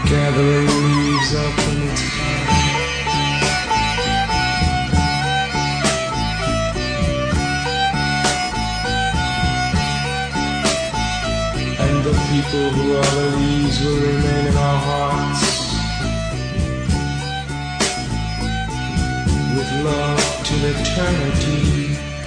gathering leaves up in the tide. And the people who are the leaves will remain in our